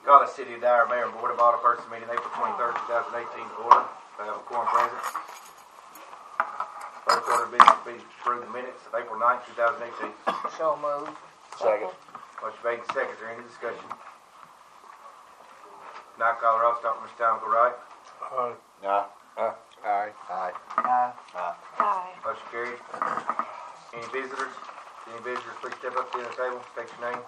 Call the City of Dyer Mayor and Board of Alderpersons meeting April 23rd, 2018 to order. I have a quorum present. First order of business be to approve the minutes of April 9th, 2018. So moved. Second. Motion made and seconded. Is there any discussion? Not call the roll. Start with Mr. Tom. Go right. Aye. Aye. Motion carried. Any visitors? Any visitors, please step up to the table. State your name.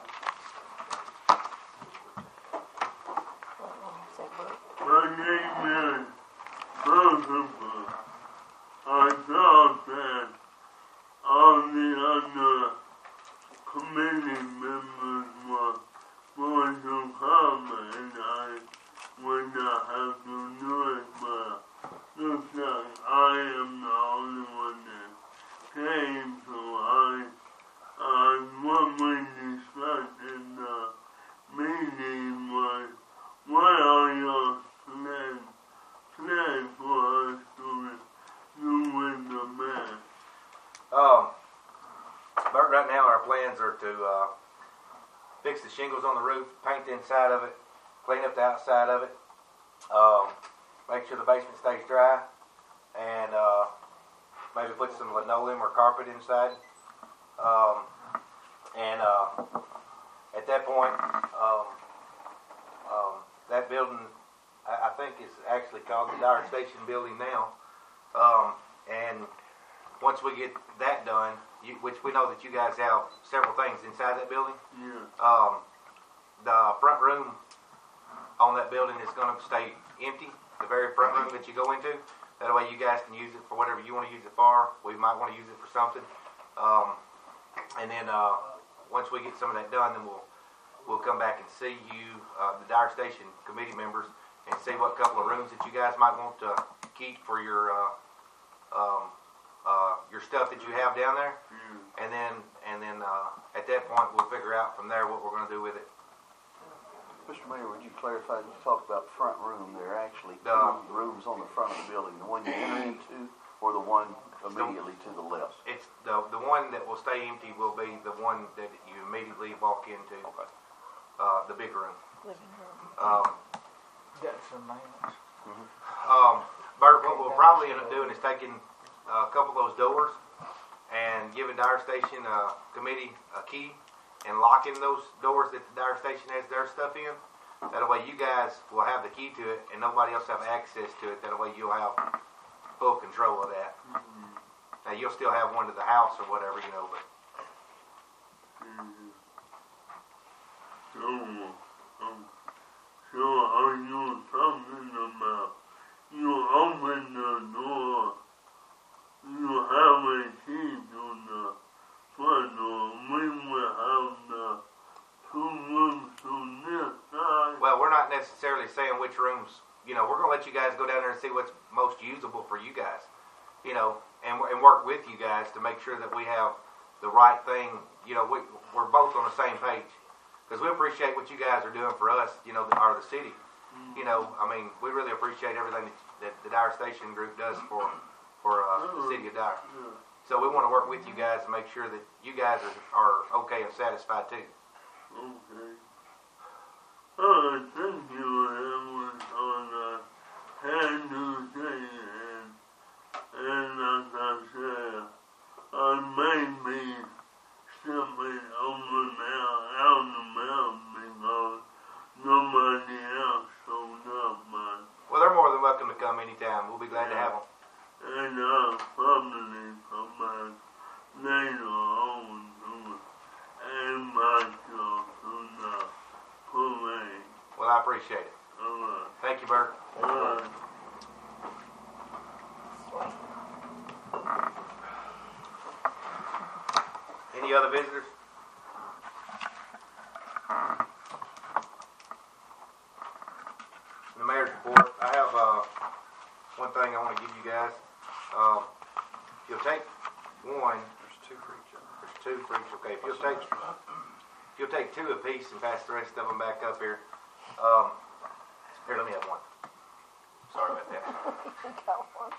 My name is Christopher. I thought that all the other committee members were going to come and I would not have to do it, but looks like I am the only one that came, so what we discussed in the meeting was what are your plans for us to do with the man? Bert, right now our plans are to fix the shingles on the roof, paint the inside of it, clean up the outside of it, make sure the basement stays dry, and maybe put some linoleum or carpet inside. At that point, that building, I think, is actually called the Dyer Station building now. And once we get that done, which we know that you guys have several things inside that building. Yeah. The front room on that building is going to stay empty. The very front room that you go into. That way you guys can use it for whatever you want to use it for. We might want to use it for something. And then once we get some of that done, then we'll come back and see you, the Dyer Station committee members, and see what couple of rooms that you guys might want to keep for your stuff that you have down there. And then at that point we'll figure out from there what we're going to do with it. Mr. Mayor, would you clarify, you talked about front room, there are actually two rooms on the front of the building, the one you enter into or the one immediately to the left? It's the one that will stay empty will be the one that you immediately walk into. Okay. The big room. Living room. That's a man's. Bert, what we'll probably end up doing is taking a couple of those doors and giving Dyer Station committee a key and locking those doors that the Dyer Station has their stuff in. That way you guys will have the key to it and nobody else have access to it. That way you'll have full control of that. Now you'll still have one to the house or whatever, you know, but. So are you talking about you open the door, you have a key to the front door, we will have the two rooms on this side? Well, we're not necessarily saying which rooms, you know, we're going to let you guys go down there and see what's most usable for you guys, you know, and work with you guys to make sure that we have the right thing, you know, we're both on the same page. Because we appreciate what you guys are doing for us, you know, or the city. You know, I mean, we really appreciate everything that the Dyer Station group does for the city of Dyer. So we want to work with you guys to make sure that you guys are okay and satisfied too. Okay. Thank you. That was on a hand-do thing, and like I said, I may be stepping over now out of the mountain because nobody else showed up, man. Well, they're more than welcome to come anytime. We'll be glad to have them. And I'll probably come back later on to add myself to the parade. Well, I appreciate it. All right. Thank you, Bert. All right. Any other visitors? The mayor's report. I have one thing I want to give you guys. You'll take one. There's two for each. There's two for each. Okay. If you'll take two apiece and pass the rest of them back up here. Here, let me have one. Sorry about that. Got one.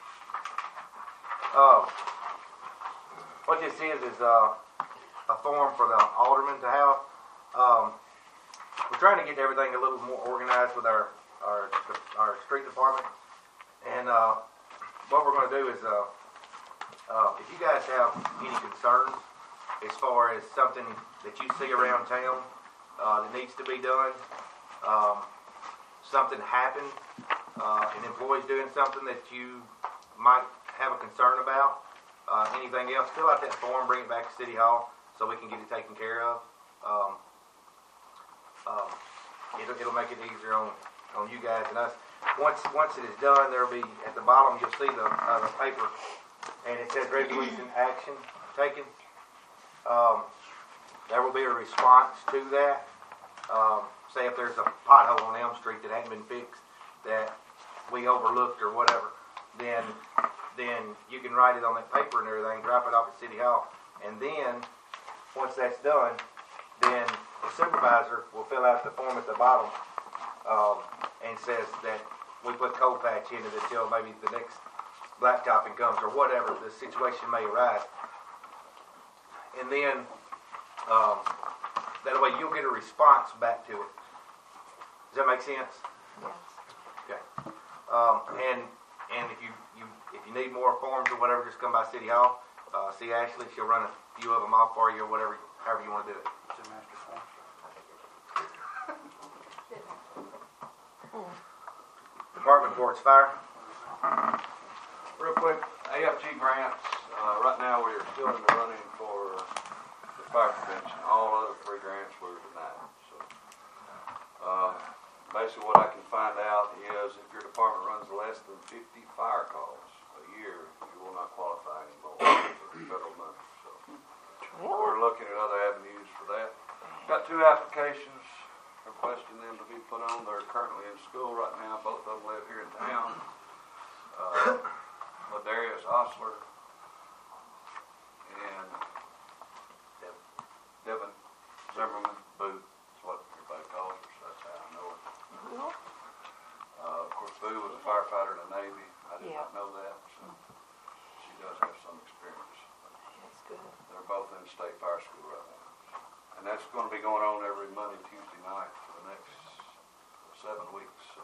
What this is a form for the alderman to have. We trying to get everything a little more organized with our street department. And what we're going to do is, if you guys have any concerns as far as something that you see around town that needs to be done, something happened, an employee's doing something that you might have a concern about, anything else, fill out that form, bring it back to City Hall so we can get it taken care of. It'll make it easier on you guys and us. Once it is done, there'll be at the bottom you'll see the paper, and it says resolution action taken. There will be a response to that. Say if there's a pothole on Elm Street that hadn't been fixed that we overlooked or whatever, then you can write it on that paper and everything, drop it off at City Hall, and then once that's done, then the supervisor will fill out the form at the bottom and says that we put cold patch in it until maybe the next blacktopping comes or whatever the situation may arise. And then that way you'll get a response back to it. Does that make sense? Yes. Okay. And if you need more forms or whatever, just come by City Hall. See Ashley. She'll run a few of them off for you or whatever, however you want to do it. It's a master form. Department reports, fire. Real quick, AFG grants, right now we are still in the running for the fire prevention. All other 3 grants were denied. So, basically what I can find out is if your department runs less than 50 fire calls a year, you will not qualify anymore for federal money. So, we're looking at other avenues for that. Got 2 applications requesting them to be put on. They're currently in school right now. Both of them live here in town. Ladarius Osler and Devin Zimmerman Boo is what everybody calls her, so that's how I know her. Of course, Boo was a firefighter in the Navy. I did not know that, so she does have some experience. That's good. They're both in state fire school right now. And that's going to be going on every Monday, Tuesday night for the next 7 weeks. So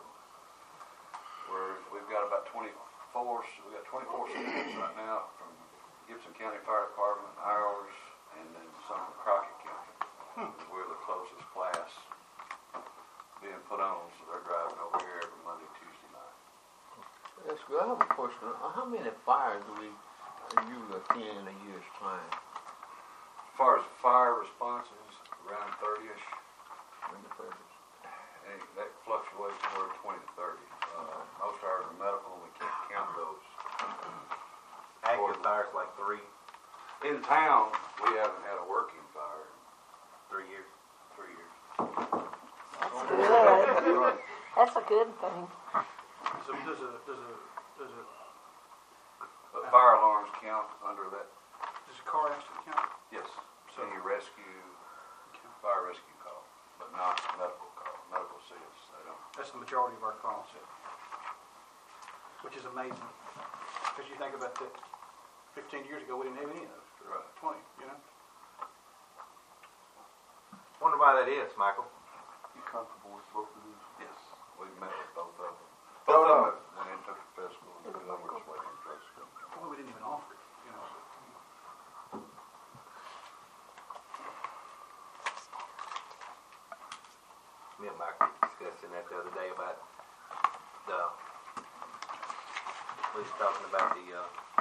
we've got about 24 students right now from Gibson County Fire Department, ours, and then some from Crockett County. We're the closest class being put on, so they're driving over here every Monday, Tuesday night. That's good. I have a question. How many fires do you attend in a year's time? As far as fire responses, around 30-ish. And that fluctuates anywhere 20 to 30. Most of ours are medical, and we can't count those. Active fire's like 3 In town, we haven't had a working fire in years. 3 years. That's good. That's a good thing. So does a But fire alarms count under that. car accident count? Yes. So you rescue, fire rescue call, but not medical call. Medical says they don't. That's the majority of our calls, which is amazing. Because you think about that, 15 years ago we didn't have any of those. Right. 20, you know. Wonder why that is, Michael. You comfortable with both of these? Yes. We've met with both of them. Both of them. Went into the festival and we're just waiting for drugs to come. Well, we didn't even offer it, you know. Me and Mike were discussing that the other day about we was talking about the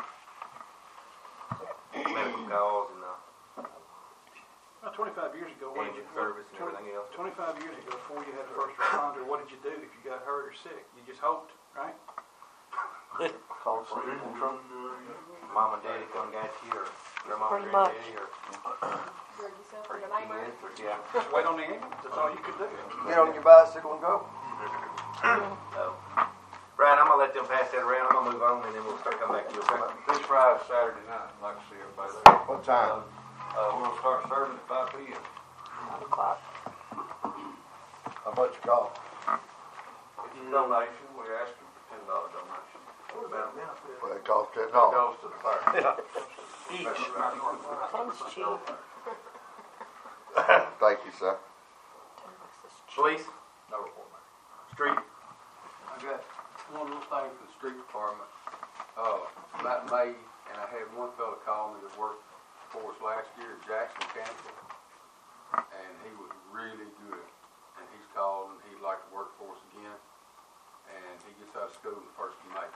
medical calls and the Well, 25 years ago, what did you, ambulance service and everything else. 25 years ago, before you had first responder, what did you do if you got hurt or sick? You just hoped, right? Call the police truck? Mom and Daddy come and got you, or grandma and Pretty much. granddaddy, or Drug yourself or in the your neighborhood. kids, or yeah. Just wait on the ambulance. That's all you could do. Get on your bicycle and go. So, Brian, I'm gonna let them pass that around. I'm gonna move on, and then we'll start coming back to you. Okay? This Friday, Saturday night, I'd like to see everybody there. What time? We're going to start serving at 5 p.m. 9 o'clock. How much you call? Donation, we asked them for $10 donation. Well, it costs $10. It goes to the fire. Each. Thanks, Chief. Thank you, sir. This is Police, No report, Mayor. street, I got one little thing for the street department. About May, and I had one fella call me that worked for us last year, Jackson Cancel, and he was really good. And he's called and he'd like to work for us again, and he gets out of school the 1st of May.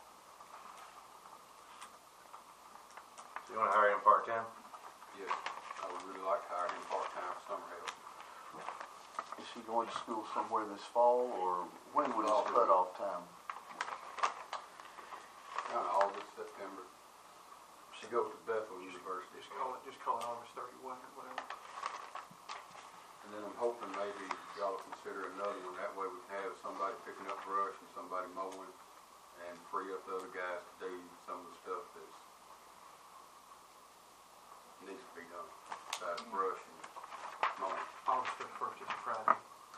so you wanna hire him part-time? Yes, I would really like to hire him part-time for summer help. Is he going to school somewhere this fall, or when would his cutoff time? August, September. She goes to Bethel University. Just call it August 31 or whatever. And then I'm hoping maybe y'all will consider another one. That way we can have somebody picking up brush and somebody mowing, and free up the other guys to do some of the stuff that needs to be done. Besides brush and mowing. August 31st is a Friday.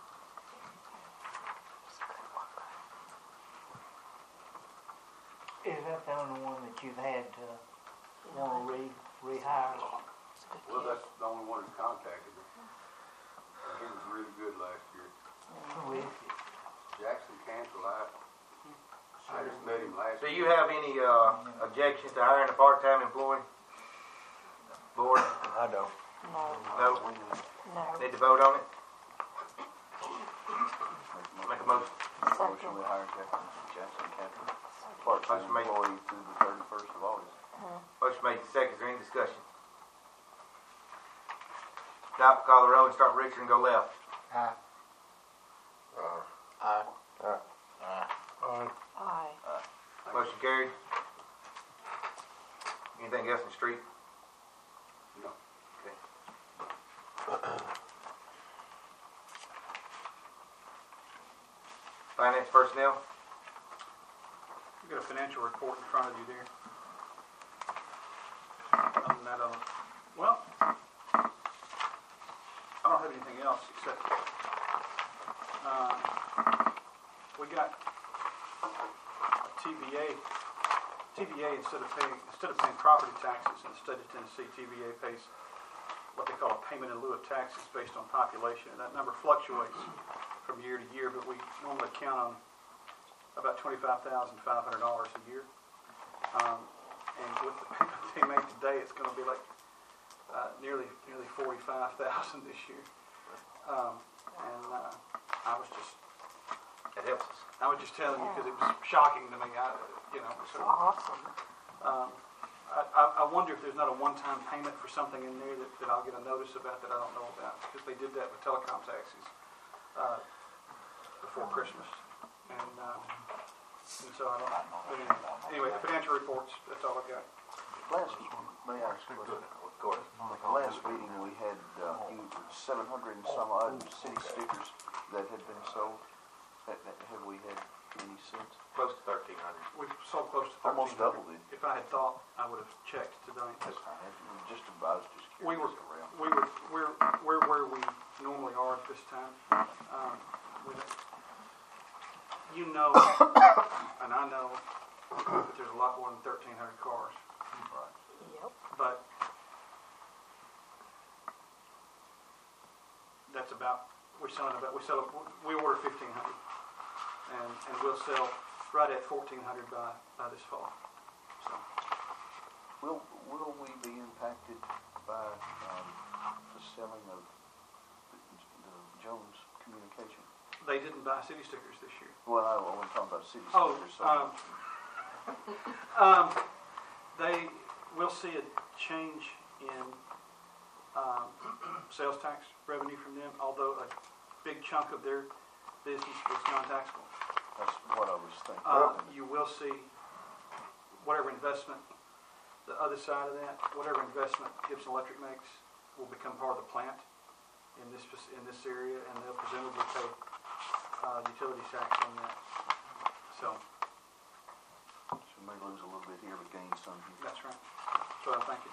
Is that the only one that you've had to want to rehire? Well, that's the only one who contacted me. He was really good last year. Who is it? Jackson Cancel, I just met him last Do year. you have any, objections to hiring a part-time employee? Board, I don't. no, need to vote on it? Make a motion. Motion we hire Jackson Campbell, part-time Motion made. employee through the 31st of August. Motion made, second, is there any discussion? Stop, call the roll, and start Richard and go left. Aye. Aye. Aye. Motion carried. Anything else in the street? No. Finance personnel? You got a financial report in front of you there. Other than that, well, I don't have anything else except we got a TVA. TVA instead of paying property taxes in the state of Tennessee, TVA pays what they call a payment in lieu of taxes based on population, and that number fluctuates from year to year, but we normally count on about $25,500 a year. And with the payment they make today, it's going to be like nearly $45,000 this year. That helps us. I was just telling you because it was shocking to me. So, Awesome. I wonder if there's not a one-time payment for something in there that I'll get a notice about that I don't know about, because they did that with telecom taxes before Christmas, and so I don't. Anyway, the financial reports. That's all I got. May I ask a question? Of course. Last meeting, we had 700 and some odd city stickers that had been sold. Have we had any since? Close to 1,300. We've sold close to 1,300. Almost doubled it. If I had thought, I would have checked today. That's fine. Just about, just We're where we normally are at this time. You know, and I know that there's a lot more than 1,300 cars. Yep. But that's about we order 1,500, and we'll sell right at 1,400 by this fall. So will we be impacted by the selling of the Jones Communication? they didn't buy city stickers this year. Well, I wasn't talking about city Oh, stickers. they will see a change in sales tax revenue from them, although a big chunk of their business is non-taxable. That's what I was thinking. You will see whatever investment, the other side of that, whatever investment Gibson Electric makes will become part of the plant in this area, and they'll presumably pay utility tax on that. So we may lose a little bit here, but gain some here. that's right. That's what I'm thinking.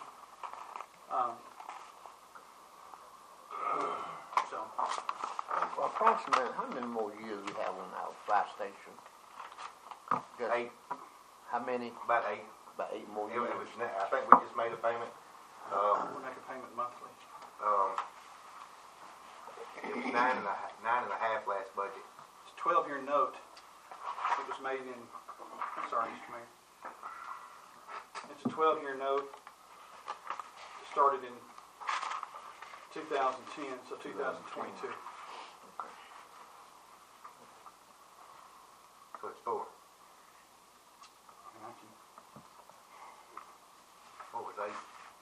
Well, approximately, how many more years we have on our fire station? Just 8, how many? about 8. About 8 more It years. was, I think we just made a payment. We make a payment monthly. It was nine and a half last budget. It's a 12-year note. It was made in, I'm sorry, Mr. Mayor. It's a 12-year note. It started in 2010, so 2022. So it's four. And I can, What was 8?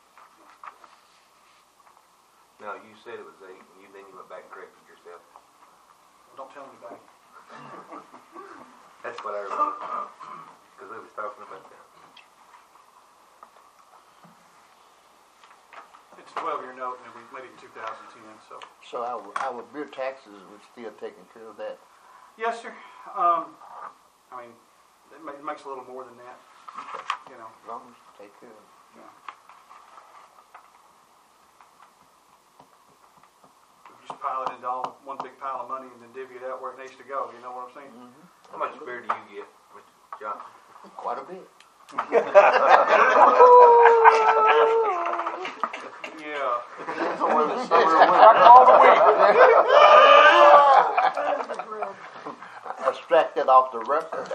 No, you said it was 8, and then you went back and corrected yourself. don't tell anybody. That's what I remember, because we was talking about that. It's a 12-year note, and we made it in 2010, so. So our beer taxes was still taking care of that. Yes, sir. I mean, it makes a little more than that, you know. As long as you take care of it. Yeah. We just pile it into all one big pile of money and then divvy it out where it needs to go. You know what I'm saying? How much beer do you get, Mr. Johnson? Quite a bit. Yeah. Depends on whether it's summer or winter. Abstract that off the record.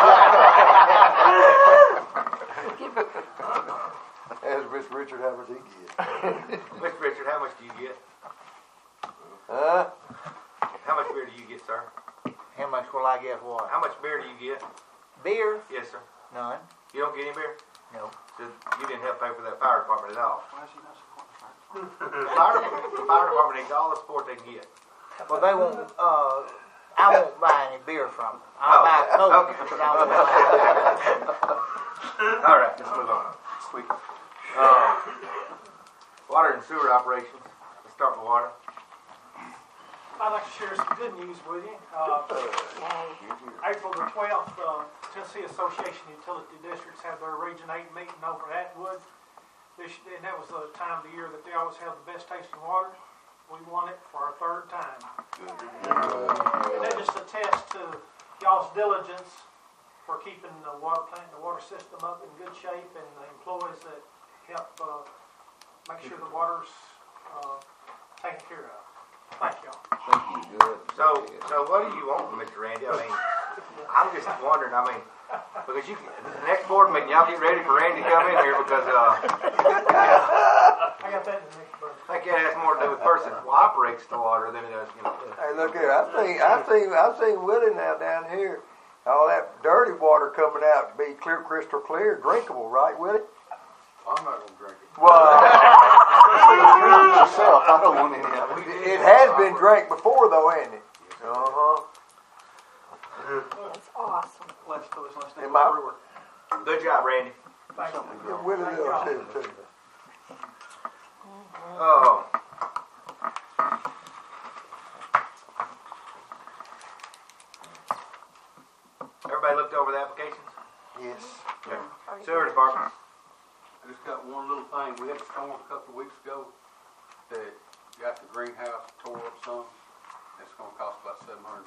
As Mr. Richard, how much he get? Mr. Richard, how much do you get? Huh? How much beer do you get, sir? How much will I get what? How much beer do you get? Beer? Yes, sir. None. You don't get any beer? No. So you didn't help pay for that fire department at all. Why is he not supporting The fire department needs all the support they can get. Well, they won't, I won't buy any beer from them. I'll buy Coke, okay. but I won't buy All right, let's move on. Sweet. Water and sewer operations. Let's start with water. I'd like to share some good news with you. April the 12th, Tennessee Association of Utility Districts had their Region 8 meeting over at Atwood. And that was the time of the year that they always have the best tasting water. We won it for our third time. And that just attests to y'all's diligence for keeping the water plant and the water system up in good shape, and the employees that help make sure the water's taken care of. Thank y'all. Thank you. Good. So what do you want from Mr. Randy? I mean, I'm just wondering, because the next board meeting, y'all get ready for Randy to come in here because, I got that in the next verse. I think it has more to do with the person who operates the water than it does, Hey, look here. I've seen Willie now down here. All that dirty water coming out to be clear, crystal clear, drinkable, right, Willie? I'm not gonna drink it. Well, Yourself, I don't want any of it. it has been drank before, though, hasn't it? That's awesome. Let's name Am the I- brewer. Good job, Randy. Thank you. Yeah, Willie Thank does y'all. too. Oh. Everybody looked over the applications? Yes. Sewer department. I just got one little thing. We had a storm a couple of weeks ago that got the greenhouse tore up some. It's gonna cost about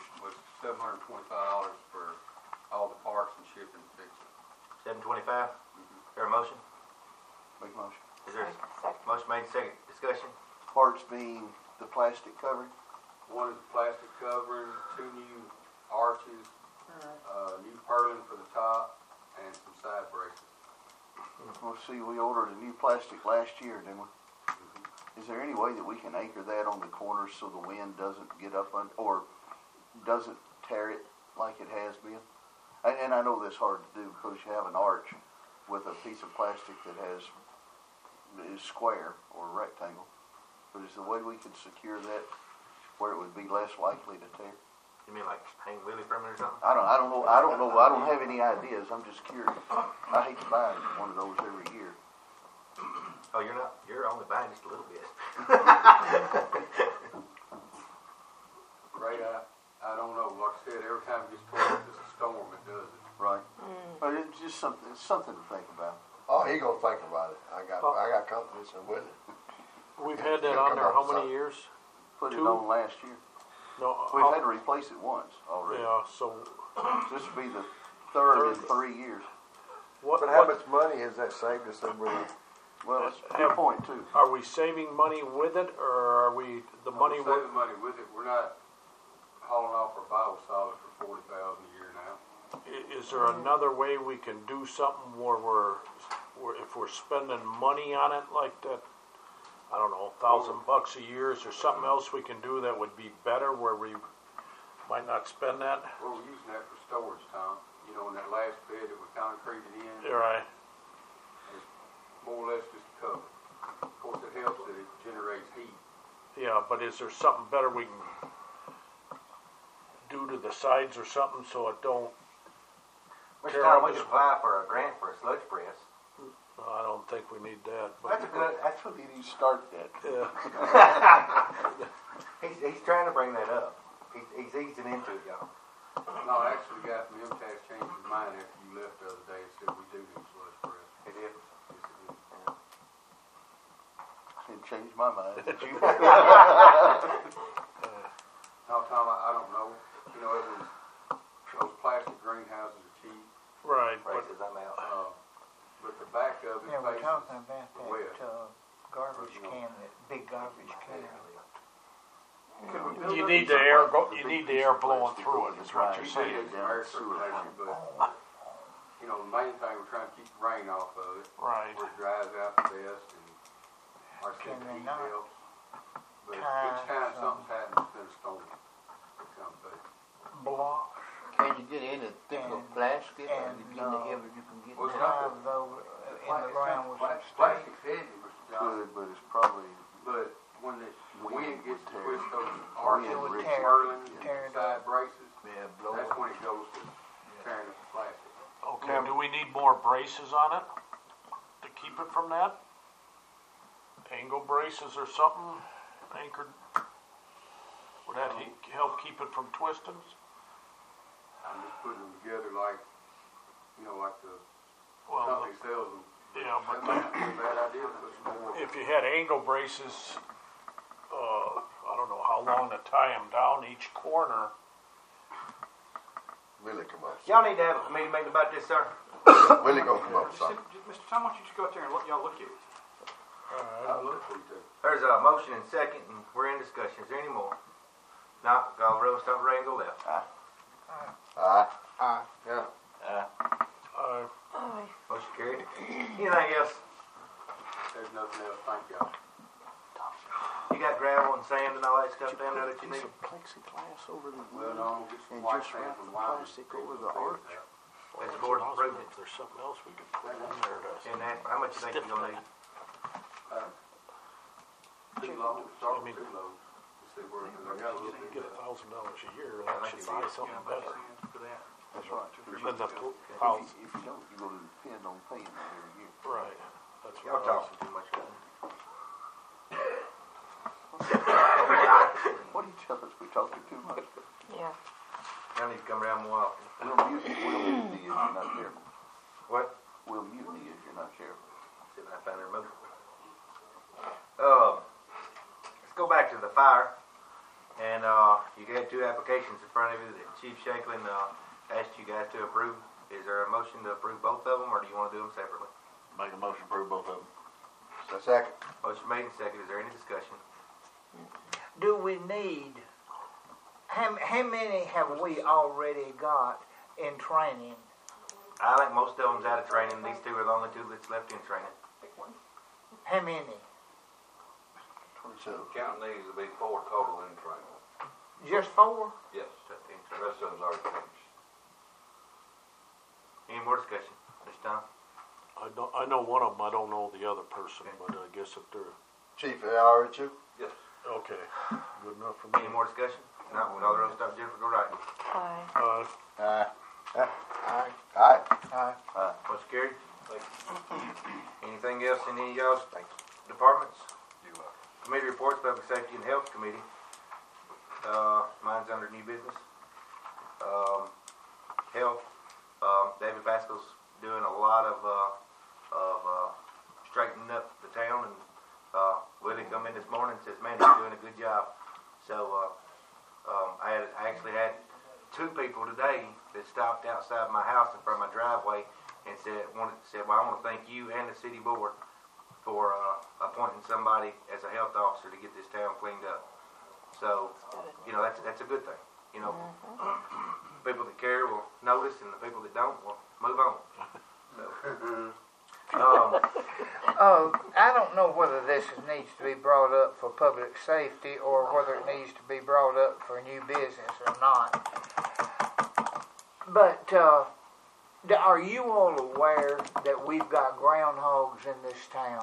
$725 for all the parts and shipping and fixing. $725. Is there a motion? Make motion. Is there a motion made, second discussion? Parts being the plastic covering. One is the plastic covering, 2 new arches, new purlin for the top, and some side braces. Well, see, we ordered a new plastic last year, didn't we? Is there any way that we can anchor that on the corners so the wind doesn't get up on, or doesn't tear it like it has been? And I know that's hard to do because you have an arch with a piece of plastic that is square or rectangle. But is there a way we could secure that where it would be less likely to tear? You mean like hang Willie from it or something? I don't know. I don't have any ideas. I'm just curious. I hate to buy one of those every year. Oh, you're not. You're only buying just a little bit. Right, I don't know. Like I said, every time it gets torn up, it's a storm, it does it. Right. But it's just something to think about. Oh, he gonna think about it. I got confidence in Willie. We've had that on there how many years? Put it 2? on last year. No, We've had to replace it once already. yeah, so This will be the third in 3 years. what, But how much money has that saved us over the Well, it's a good point too. Are we saving money with it, or are we, the money, We're saving money with it. We're not hauling off our biosolids for $40,000 a year now. is there another way we can do something where if we're spending money on it like that, I don't know, $1,000 a year, is there something else we can do that would be better where we might not spend that? Well, we're using that for storage, Tom. You know, in that last bed that we concreted in, Right. it's more or less just a cover. Of course, it helps that it generates heat. Yeah, but is there something better we can do to the sides or something so it don't? Mr. Tear Tom, up we his- could apply for a grant for a sludge press. I don't think we need that, That's but, a good, That's what he needs to start that. yeah. he's trying to bring that up. He's easing into it, y'all. No, I actually got from MTS changed his mind after you left the other day and said we do need sludge press. He did. Yes, it is. It changed my mind. Did you? No, Tom, I don't know. You know, it was, those plastic greenhouses are cheap, Right, but Races, I'm out. but the back of it Yeah, we're faces talking about the west. that, garbage can, that big garbage can. Could we build you up- need the air you need the air blowing through it, is what you're We saying. did some air circulation, but, you know, the main thing, we're trying to keep the rain off of it, Right. where it dries out the best, and like I said, Can the they heat not helps. But tie each time some- something's happened, it's been a storm. It comes back. Block Can you get any thicker And- plastic, or and, you get the heavier you can get? Well, it's now? not drive those in the ground with some stakes. Plastic's heavy, Mr. Johnson, Good, but it's probably but when the wind gets to tear. twist those Wind arches, would tear- swirling, tear it side braces, Yeah, blow that's it. when it goes to tearing up the plastic. Okay, do we need more braces on it to keep it from that? Angle braces or something anchored? Would that help keep it from twisting? I'm just putting them together like, you know, like the Well, company sells them. yeah, That but might not be a bad idea, to put some more. if you had angle braces, I don't know how long to tie them down each corner. Willie come up. Y'all need to have a committee meeting about this, sir. Willie gonna come up with Just something. Mr. Tom, why don't you just go out there and y'all look at it? I'll look for you too. There's a motion and second, and we're in discussion. Is there any more? Not, call the roll, stop right and go left. Aye. Motion carried. Anything else? There's nothing else, thank y'all. You got gravel and sand and all that stuff down there that you need? Plexiglass over the Well, no, get some and white just sand wrap from the Wyman. plastic over the arch. That's the board's approved it. If there's something else we could put in there to. And that, how much you think you're gonna need? Too low, start I mean- with too low. Let's see where, cause I got a little bit Get of. $1,000 a year, I that think should you buy need- something better. For that. That's right. Than the If house. you don't, you're gonna depend on paying them every year. Right, that's Y'all what I was. talking too much. What do you tell us? We talking too much. Yeah. Y'all need to come around more often. We'll mutiny if you're not careful. What? We'll mutiny if you're not careful. See if I find the remote. Let's go back to the fire. And you got two applications in front of you that Chief Shanklin asked you guys to approve. Is there a motion to approve both of them, or do you want to do them separately? Make a motion to approve both of them. Second. Motion made and seconded. Is there any discussion? Do we need, how many have we already got in training? I think most of them's out of training. These two are the only two that's left in training. How many? Counting these will be 4 total in training. Just 4? Yes, the rest of them's already finished. Any more discussion? Mr. Tom? I know one of them, I don't know the other person, but I guess if they're, Chief, they all right, you? Yes. okay, good enough for Any me. more discussion? No, we'll call the roll. Stop. Jennifer, go right. Aye. Aye. Aye. Aye. Motion carried. Anything else in any of y'all's departments? Committee reports, Public Safety and Health Committee. Mine's under new business. Health, David Pascal's doing a lot of straightening up the town, and Willie come in this morning and says, man, he's doing a good job. So I actually had 2 people today that stopped outside my house in front of my driveway and said, well, I want to thank you and the city board for appointing somebody as a health officer to get this town cleaned up. So, you know, that's a good thing. You know, people that care will notice, and the people that don't will move on. So, I don't know whether this needs to be brought up for public safety or whether it needs to be brought up for new business or not. But are you all aware that we've got groundhogs in this town?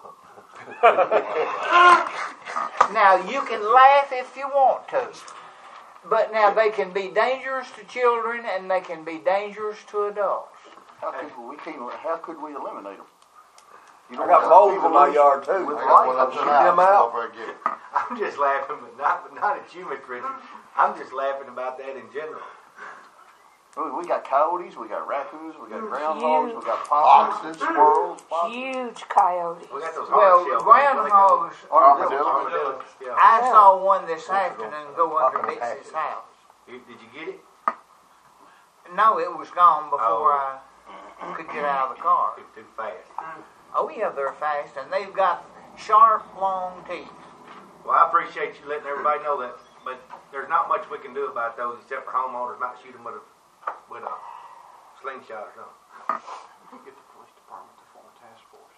Now, you can laugh if you want to, but now they can be dangerous to children and they can be dangerous to adults. How could we eliminate them? You I got moles in my yard too. With I got one light. up in the house. Them out. I'm just laughing, but not at you, Mr. Richard. I'm just laughing about that in general. We got coyotes, we got raccoons, we got groundhogs, we got possums, squirrels, Huge coyotes. We got those Well, hard shell groundhogs, armadillos. Yeah. I saw one this afternoon go under Mitzi's house. Did you get it? No, it was gone before I could get out of the car. Too fast. Oh yeah, they're fast, and they've got sharp, long teeth. Well, I appreciate you letting everybody know that, but there's not much we can do about those except for homeowners might shoot them with a slingshot or something. Get the police department to form a task force.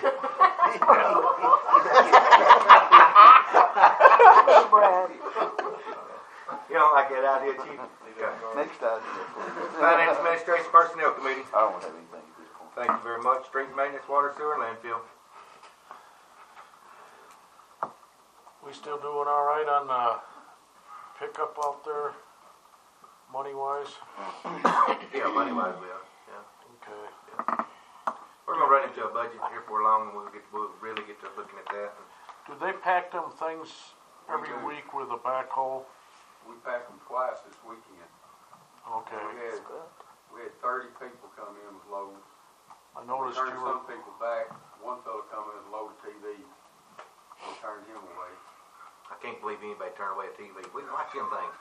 Brad. You don't like that idea, Chief? Next idea. Finance Administration Personnel Committee. I don't have anything at this point. Thank you very much. Street maintenance, water, sewer, and landfill. We still doing all right on pickup out there, money-wise? Yeah, money-wise we are. Yeah. Okay. We're gonna run into a budget here for long, and we'll really get to looking at that. Do they pack them things every week with a backhoe? We packed them twice this weekend. Okay. We had 30 people come in with loads. I noticed We turned you were... some people back. One fellow come in with a load of TV. We turned him away. I can't believe anybody turned away a TV. We can watch them things.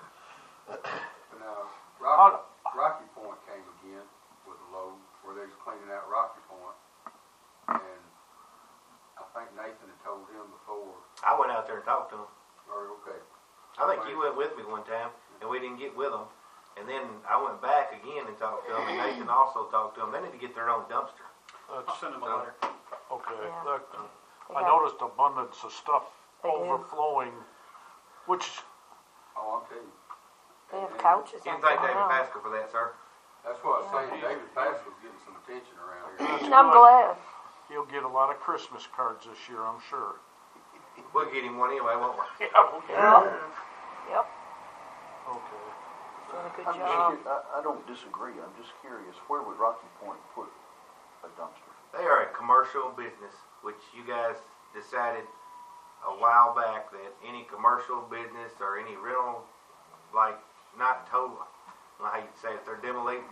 Now, Rocky Point came again with a load where they was cleaning out Rocky Point. And I think Nathan had told him before. I went out there and talked to them. Okay. I think you went with me one time, and we didn't get with them. And then I went back again and talked to them, and Nathan also talked to them. They need to get their own dumpster. I'll send them a letter. Okay. Yeah. That, They I have- noticed abundance of stuff They do. overflowing, which... Oh, I'll tell you. They have couches You out can thank there David now. Pascal for that, sir. That's what I was saying. David Pascal's getting some attention around here. That's I'm good. glad. He'll get a lot of Christmas cards this year, I'm sure. We'll get him one anyway, won't we? Yep. Yep. Okay. Doing a good I'm job. I don't disagree. I'm just curious. Where would Rocky Point put a dumpster? They are a commercial business, which you guys decided a while back that any commercial business or any rental, like, not total, I don't know how you'd say it, they're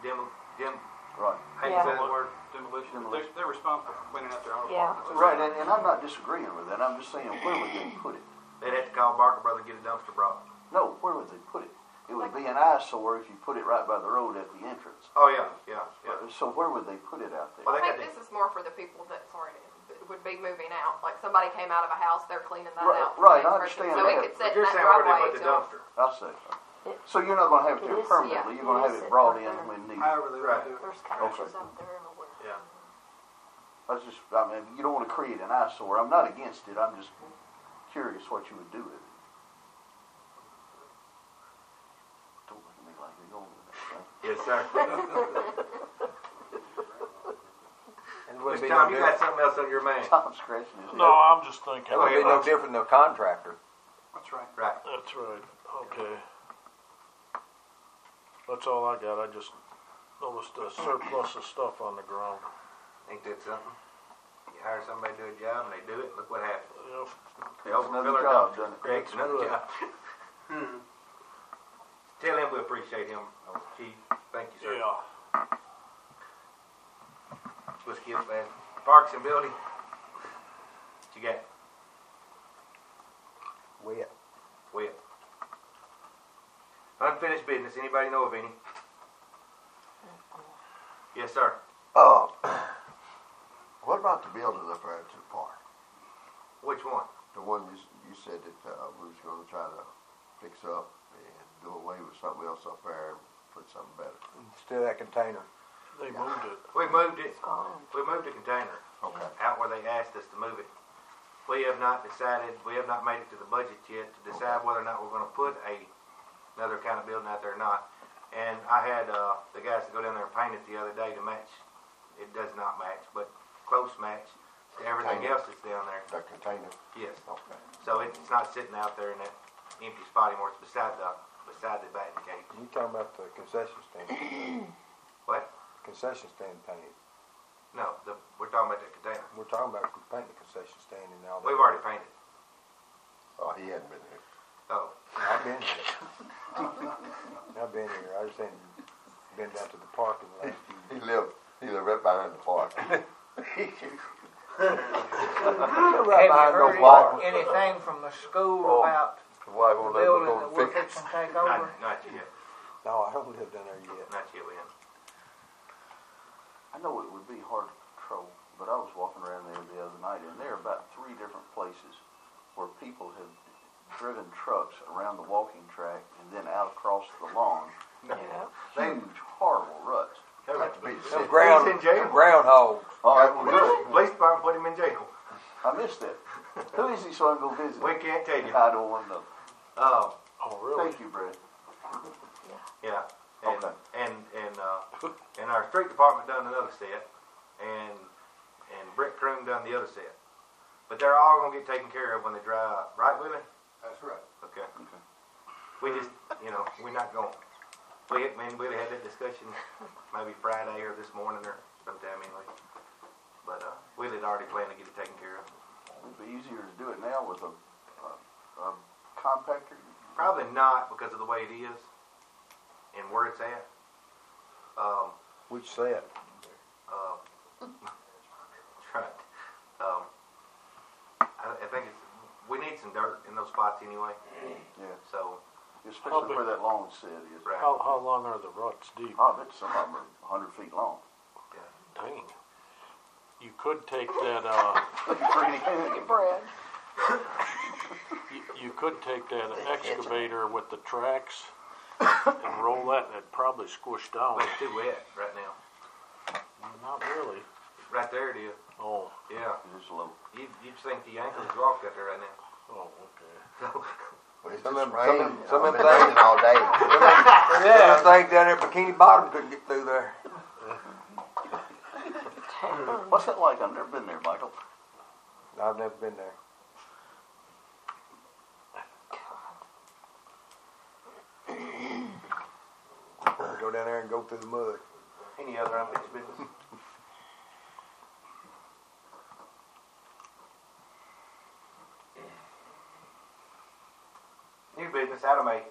Right. how you Yeah. say the word? Demolition. They're responsible for cleaning out their own Yeah. apartments. Right, and I'm not disagreeing with that. I'm just saying, where would they put it? They'd have to call Barker Brother to get a dumpster brought. No, where would they put it? It would be an eyesore if you put it right by the road at the entrance. Oh, yeah. So where would they put it out there? Well, I they think got this is more for the people that would be moving out. Like somebody came out of a house, they're cleaning that Right, out. for right, the I next person. understand So it that. could sit But in you're that saying where they driveway put the till. dumpster. I see. So you're not going to have it It there is, permanently. yeah, You're going it to have is it brought right in there. when needed. However they want to do it. There's couches out there everywhere. Yeah. That's just, I mean, you don't want to create an eyesore. I'm not against it. I'm just curious what you would do with it. Don't look at me like you're going with that. Yes, sir. And it wouldn't Mr. be Tom, no you got different. something else on your mind? Tom scratching his head. No, I'm just thinking. It wouldn't be no different than a contractor. That's right. Right. That's right. Okay. That's all I got. I just noticed a surplus of stuff on the ground. Ain't that something? You hire somebody to do a job and they do it, look what happens. Yep. They open Another fill our job, dumpster, doesn't it? creates another good. job. Tell him we appreciate him, Chief. Thank you, sir. Yeah. Let's get that. Parks and building. What you got? Wet. Wet. Unfinished business. Anybody know of any? What about the building up there at the park? Which one? The one you said that we was going to try to fix up and do away with something else up there and put something better. Still that container. They moved it. We moved it. We moved the container Okay. out where they asked us to move it. We have not decided, we have not made it to the budget yet to decide whether or not we're gonna put another kind of building out there or not. And I had, the guys to go down there and paint it the other day to match. It does not match, but close match to everything else that's down there. The container? Yes. Okay. So it's not sitting out there in that empty spot anymore. It's beside the batting cage. You talking about the concession stand? What? Concession stand painted. No, we're talking about the container. We're talking about painting the concession stand and all that. We've already painted. Oh, he hadn't been there. Oh. I've been here. I've been here. I just ain't been down to the park in the last few He lived right behind the park. Have you heard anything from the school about Why the won't they building go that and we're fix fixing to take over? Not yet. No, I don't live down there yet. Not yet, we haven't. I know it would be hard to control, but I was walking around there the other night, and there are about 3 different places where people have driven trucks around the walking track and then out across the lawn. Huge, horrible ruts. Some groundhogs. All right, well, good. Police department put him in jail. I missed that. Who is he so I can go visit? We can't tell you. I don't want to know. Oh, really? Thank you, Brett. yeah. And, Okay. and our street department done another set, and Brick Croom done the other set. But they're all gonna get taken care of when they dry up, right, Willie? That's right. Okay. We just, we're not going. Me and Willie had that discussion maybe Friday or this morning or sometime anyway. But Willie had already planned to get it taken care of. It'd be easier to do it now with a compactor. Probably not because of the way it is and where it's at. Which set? Right. I think we need some dirt in those spots anyway. Yeah. So. Especially where that lawn set is. Right. How long are the ruts deep? I bet some of them are 100 feet long. Dang. You could take that, Brad. you could take that excavator with the tracks and roll that and it'd probably squish down. But it's too wet right now. Not really. Right there it is. Oh. Yeah. It's low. You'd think the ankles is rock out there right now. Oh, okay. Well, it's Some just of raining. them It's been things- raining all day. Yeah, I think down there at Bikini Bottom couldn't get through there. What's that like? I've never been there, Michael. I've never been there. Go down there and go through the mud. Any other unfinished business? New business, item 8.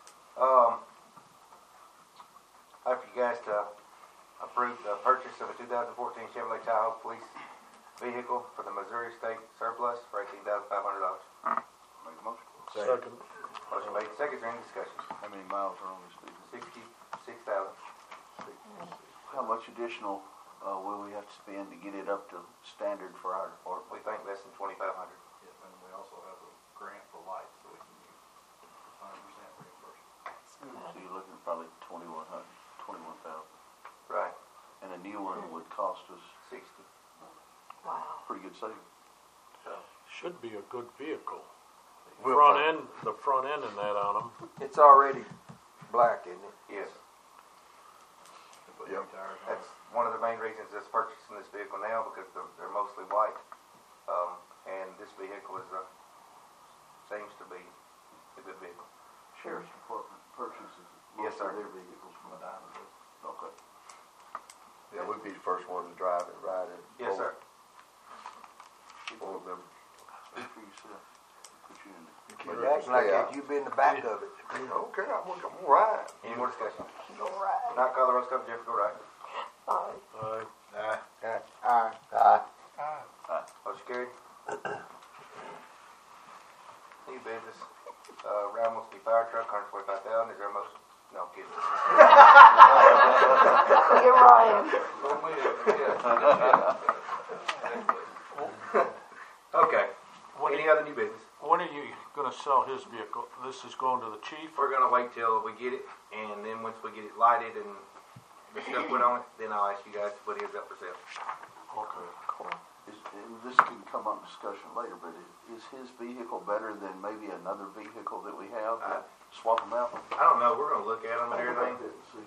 I'd like for you guys to approve the purchase of a 2014 Chevrolet Tahoe police vehicle for the Missouri State Surplus for $18,500. Make a motion. Second. Motion made, second, is there any discussion? How many miles are on this vehicle? 66,000. How much additional will we have to spend to get it up to standard for our department? We think less than 2,500. Yeah, and we also have a grant for lights, so we can use 100% reimbursement. So you're looking at probably 21,000. Right. And a new one would cost us 60. Wow. pretty good savings. Should be a good vehicle. We'll The front end and that on them. It's already black, isn't it? Yes. Yep. That's one of the main reasons that's purchasing this vehicle now, because they're mostly white. And this vehicle is seems to be a good vehicle. Sheriff's Department purchases Yes, most of sir. their vehicles from Medina. Okay. Yeah, we'd be the first one to drive it, ride it. Yes, sir. Both of them. Speak for yourself. Put you in there. You're acting like that you be in the back of it. Okay, I'm gonna ride. Any more discussion? Go right. Not call the roll, stop, Jeff, go right. Motion carried. New business. Ramos fire truck, 145,000. Is there a motion? No, I'm kidding. Get Ryan. Okay. Any other new business? When are you gonna sell his vehicle? This is going to the chief? We're gonna wait till we get it, and then once we get it lighted and the stuff put on it, then I'll ask you guys to put his up for sale. Okay. And this can come up in discussion later, but is his vehicle better than maybe another vehicle that we have? Swap them out? I don't know, we're gonna look at them and everything.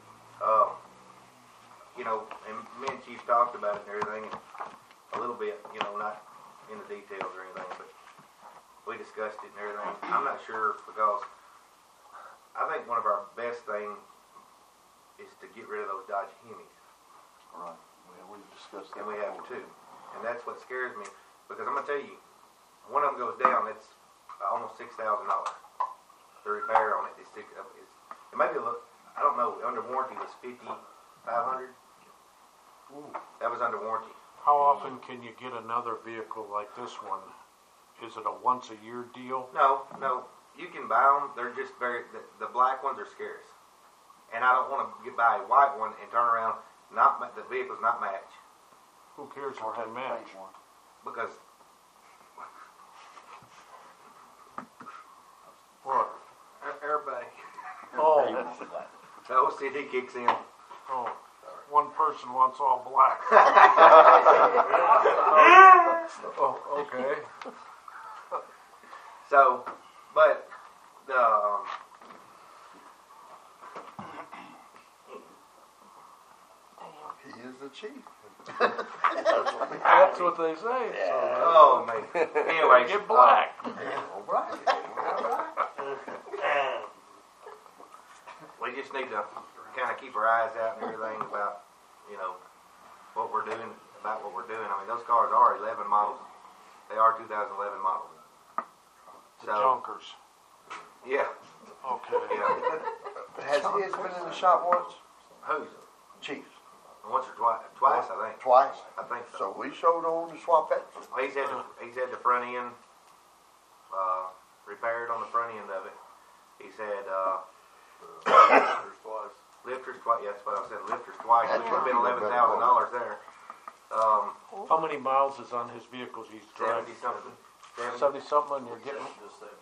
You know, and me and Chief talked about it and everything, and a little bit, you know, not in the details or anything, but we discussed it and everything. I'm not sure, because I think one of our best things is to get rid of those Dodge Hemis. Right. We've discussed that. And we have two. And that's what scares me, because I'm gonna tell you, one of them goes down, it's almost $6,000. The repair on it is it may be a little, I don't know, under warranty was $5,500. That was under warranty. How often can you get another vehicle like this one? Is it a once a year deal? No, you can buy them. They're just the black ones are scarce, and I don't want to buy a white one and turn around the vehicle's not match. Who cares if they match? Because what? Everybody. Oh, the OCD kicks in. oh, one person wants all black. Oh, okay. So, but He is the chief. That's what they say. So oh man. Anyway, get black. All right. We just need to kind of keep our eyes out and everything about, you know, what we're doing, about what we're doing. I mean, those cars are 11 models. They are 2011 models. The junkers. Yeah. Okay. Yeah. Has his been in the shop once? Who's? Chief's. Once or twice. Twice, I think. Twice? I think so. So we showed on to swap that. He's had the front end repaired on the front end of it. He's had lifters twice. Yeah, that's what I said. Lifters twice, which would have been $11,000 there. How many miles is on his vehicles he's driving? 70 something. 70 something, and you're getting.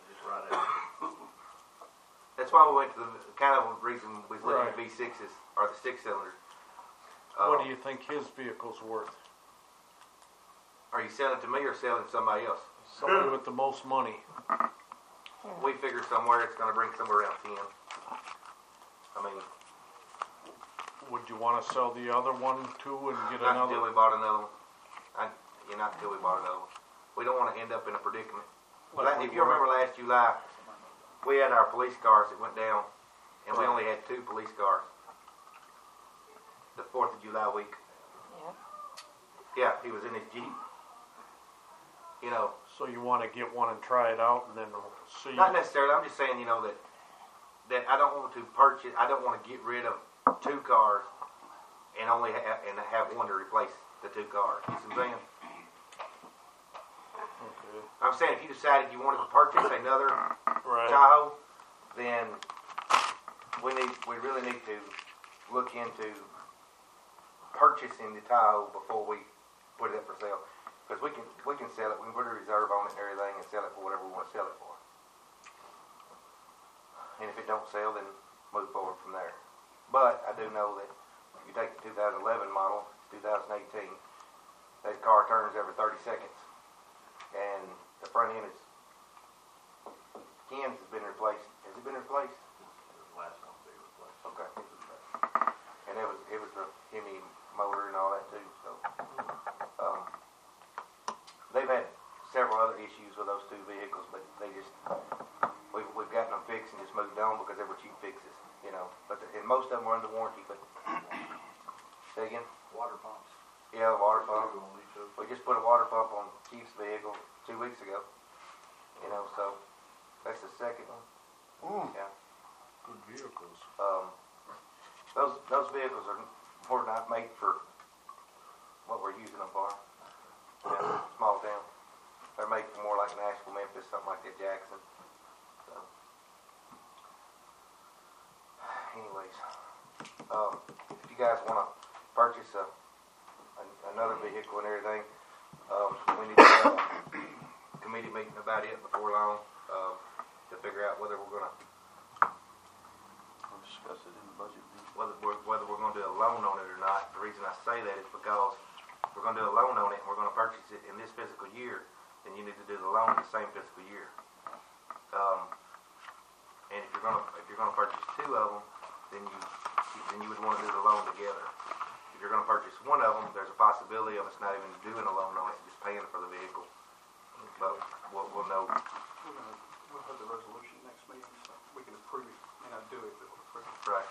That's why we went to the kind of reason we was looking at Right. V6s or the 6-cylinders. What do you think his vehicle's worth? Are you selling to me or selling to somebody else? Somebody with the most money. We figure somewhere it's going to bring somewhere around 10. I mean, Would you want to sell the other one too and get not until another? we bought another one. Not until we bought another one. We don't want to end up in a predicament. If you remember last July, we had our police cars that went down, and we only had 2 police cars. The 4th of July week. Yeah, he was in his Jeep. You know. So you want to get one and try it out and then see? Not necessarily. I'm just saying, you know, that I don't want to purchase. I don't want to get rid of 2 cars and only have one to replace the 2 cars. You see what I'm saying? Okay. I'm saying if you decided you wanted to purchase another Right. Tahoe, then we really need to look into purchasing the Tahoe before we put it up for sale. Because we can sell it. We can put a reserve on it and everything and sell it for whatever we want to sell it for. And if it don't sell, then move forward from there. But I do know that if you take the 2011 model, 2018, that car turns every 30 seconds. And the front end is, Ken's has been replaced. Has it been replaced? Last one to be replaced. Okay. And it was the Hemi motor and all that too. So they've had several other issues with those 2 vehicles, but they just we've gotten them fixed and just moved on because they were cheap fixes, you know. But and most of them were under warranty. But say again. Water pumps. Yeah, the water pump. We just put a water pump on Chief's vehicle 2 weeks ago. You know, so that's the second one. Yeah. Good vehicles. Those vehicles are not made for what we're using them for. Yeah, small town. They're made for more like Nashville, Memphis, something like that, Jackson. So, anyways, if you guys want to purchase another vehicle and everything, we need to about it before long, to figure out whether we're gonna, We'll discuss it in the budget meeting. whether we're gonna do a loan on it or not. The reason I say that is because if we're gonna do a loan on it and we're gonna purchase it in this fiscal year, then you need to do the loan in the same fiscal year. And if you're gonna purchase two of them, then you would wanna do the loan together. If you're gonna purchase one of them, there's a possibility of us not even doing a loan on it, just paying for the vehicle. But we'll know. We'll have the resolution next meeting, so we can approve it, and I do it, but we'll approve it. Right.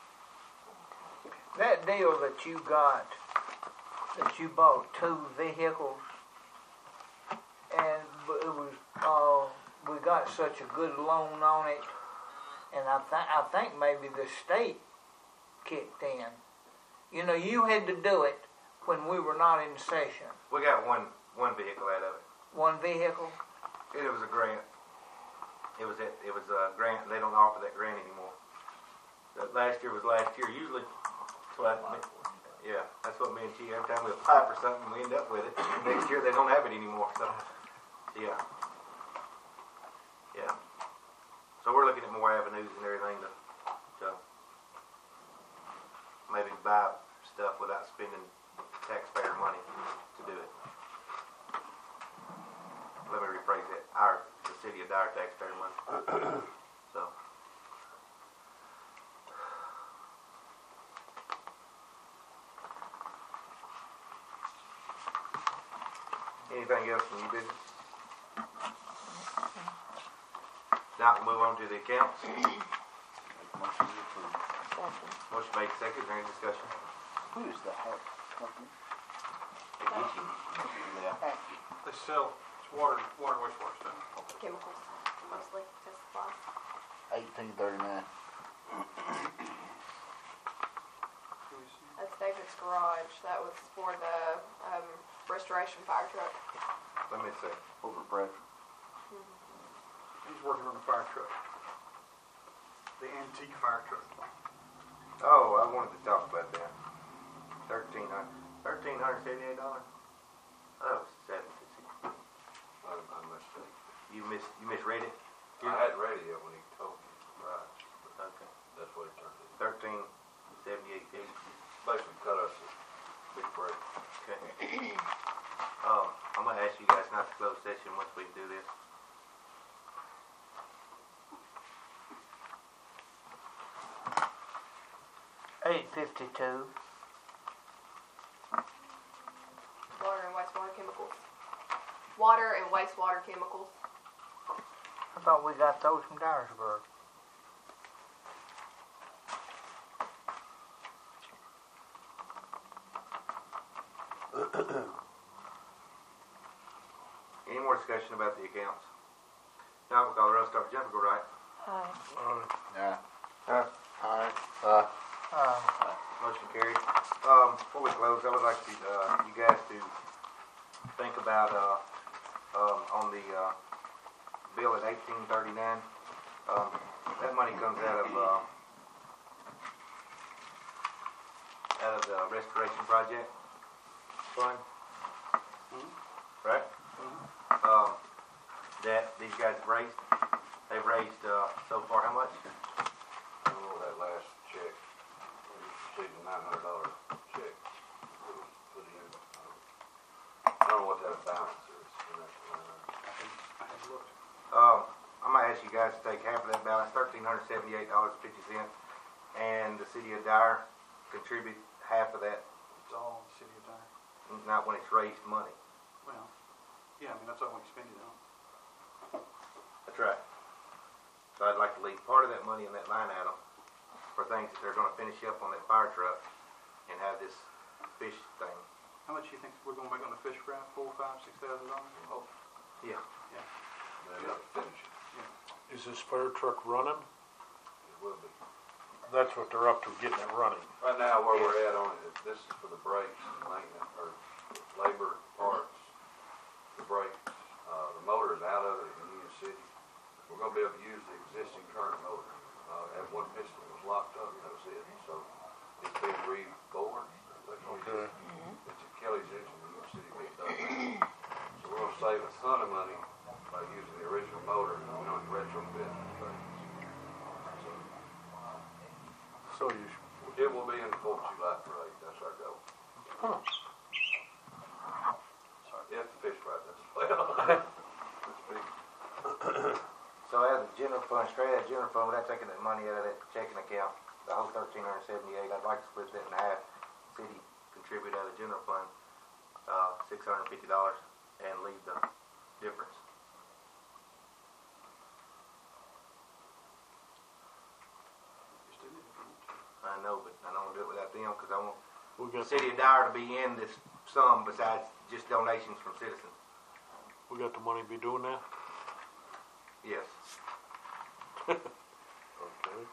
That deal that you got, that you bought 2 vehicles, and it was, we got such a good loan on it, and I think maybe the state kicked in. You know, you had to do it when we were not in session. We got one vehicle out of it. One vehicle? It was a grant. It was a grant, and they don't offer that grant anymore. That last year was last year. Usually, that's what me and T, every time we apply for something, we end up with it. Next year, they don't have it anymore. So, yeah. So we're looking at more avenues and everything to maybe buy stuff without spending taxpayer money to do it. Let me rephrase that. The city of Dyer taxpayer money. So. Anything else from you business? Now we'll move on to the accounts. Motion to approve. Motion made, second. Is there any discussion? Who is the Hack company? They sell water, wastewater stuff. Chemicals, mostly, test supplies. 1839. That's David's Garage. That was for the restoration fire truck. Let me see. Over at Bradford. He's working on the fire truck. The antique fire truck. Oh, I wanted to talk about that. $1,378. Oh, $750. I missed it. You misread it. I hadn't read it yet when he told me. Right. Okay. That's what it turned into. $13.78. Basically cut us a big break. Okay. I'm gonna ask you guys not to close session once we do this. $8.52. Water and wastewater chemicals. Water and wastewater chemicals. I thought we got those from Dyersburg. Any more discussion about the accounts? Now we'll call the roll. Start with Jennifer. Go right. Yeah. Motion carried. Before we close, I would like to, you guys to think about on the bill at 1839. That money comes out of the restoration project fund, right? That these guys have raised. They've raised so far how much? Oh, that last check. We received a $900 check. Put in. I don't know what that balance is. I had looked. I'm gonna ask you guys to take half of that balance, $1,378.50, and the city of Dyer contribute half of that. It's all the city of Dyer. Not when it's raised money. Well, yeah, I mean, that's all we spend it on. That's right. So I'd like to leave part of that money in that line item for things that they're gonna finish up on that fire truck and have this fish thing. How much do you think we're gonna make on the fish fry? $4,000, $5,000, $6,000? Oh, Yeah. yeah. They got to finish it. Is this fire truck running? It will be. That's what they're up to, getting it running. Right now, where we're at on it, this is for the brakes and maintenance, or labor parts, the brakes. The motor is out of it in Union City. We're going to be able to use the existing current motor. That one piston was locked up, that was it. So it's being rebored. Okay. It's a Kelly's engine in Union City being done now. So we're going to save a ton of money by using So you, It will be in the 4th of July parade, that's our goal. huh. If the fish fry does well. It's big. So as a general fund, straight out of general fund, without taking that money out of that checking account, the whole 1,378, I'd like to split that in half. City contribute out of the general fund, $650 and leave the difference. I know, but I don't want to do it without them because I want We the got, city of Dyer to be in this sum besides just donations from citizens. we got the money to be doing that? Yes. Okay.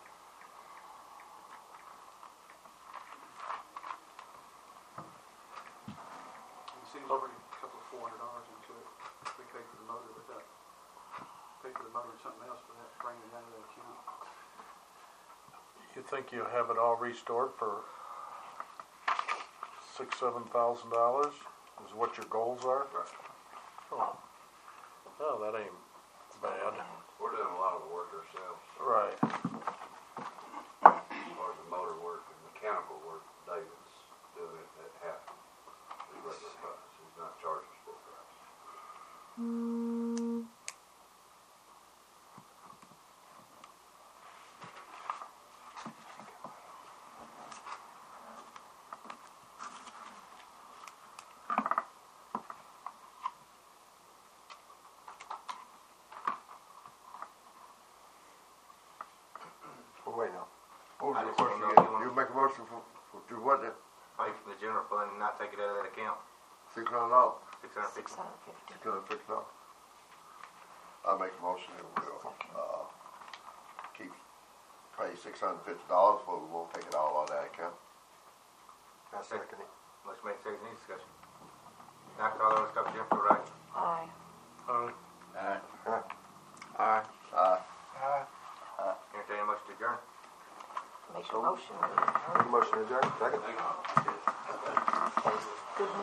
The city's bringing a couple of $400 into it. We pay for the motor with that. Pay for the motor and something else, but that's bringing it out of that account. You think you'll have it all restored for $6,000-7,000 is what your goals are? Oh. Oh, that ain't bad. We're doing a lot of the work ourselves. Right. As far as the motor work and mechanical work, David's doing it at half the regular price. He's not charging us full price. Well, wait now. What I was the just question wanna know again? if you want- You make a motion for do what then? Pay from the general fund and not take it out of that account. $600? $650. $650? I make a motion that we'll, keep, pay $650, but we won't take it all out of that account. I second it. Let's make second any discussion. After all, let's go to Jennifer, right? Aye. Aye. Entertain a motion to adjourn. Make a motion. Make a motion to adjourn, second. Thank you.